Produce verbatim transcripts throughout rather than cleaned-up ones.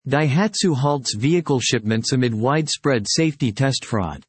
Daihatsu halts vehicle shipments amid widespread safety test fraud.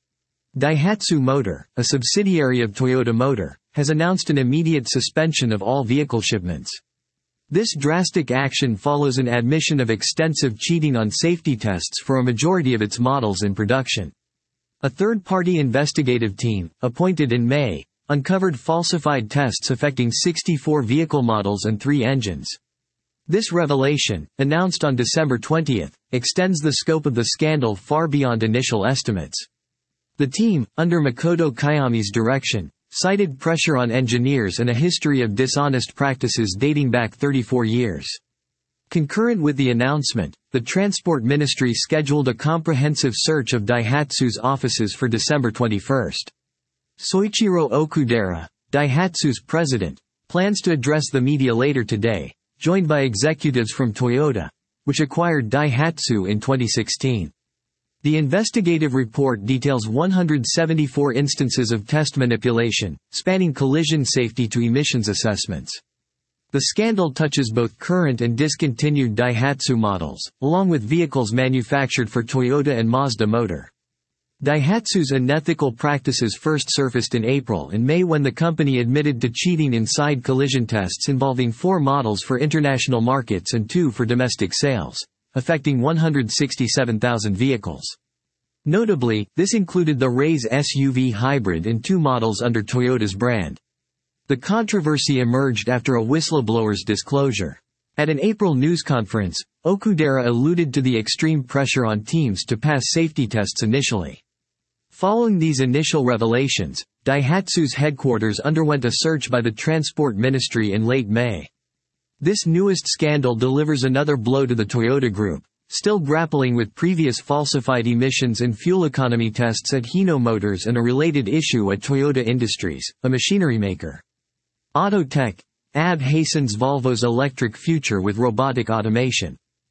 Daihatsu Motor, a subsidiary of Toyota Motor, has announced an immediate suspension of all vehicle shipments. This drastic action follows an admission of extensive cheating on safety tests for a majority of its models in production. A third-party investigative team, appointed in May, uncovered falsified tests affecting sixty-four vehicle models and three engines. This revelation, announced on December twentieth, extends the scope of the scandal far beyond initial estimates. The team, under Makoto Kayami's direction, cited pressure on engineers and a history of dishonest practices dating back thirty-four years. Concurrent with the announcement, the Transport Ministry scheduled a comprehensive search of Daihatsu's offices for December twenty-first. Soichiro Okudera, Daihatsu's president, plans to address the media later today, joined by executives from Toyota, which acquired Daihatsu in twenty sixteen. The investigative report details one hundred seventy-four instances of test manipulation, spanning collision safety to emissions assessments. The scandal touches both current and discontinued Daihatsu models, along with vehicles manufactured for Toyota and Mazda Motor. Daihatsu's unethical practices first surfaced in April and May when the company admitted to cheating in side collision tests involving four models for international markets and two for domestic sales, affecting one hundred sixty-seven thousand vehicles. Notably, this included the Raze S U V hybrid and two models under Toyota's brand. The controversy emerged after a whistleblower's disclosure. At an April news conference, Okudera alluded to the extreme pressure on teams to pass safety tests initially. Following these initial revelations, Daihatsu's headquarters underwent a search by the Transport Ministry in late May. This newest scandal delivers another blow to the Toyota Group, still grappling with previous falsified emissions and fuel economy tests at Hino Motors and a related issue at Toyota Industries, a machinery maker. Autotech, A B hastens Volvo's electric future with robotic automation.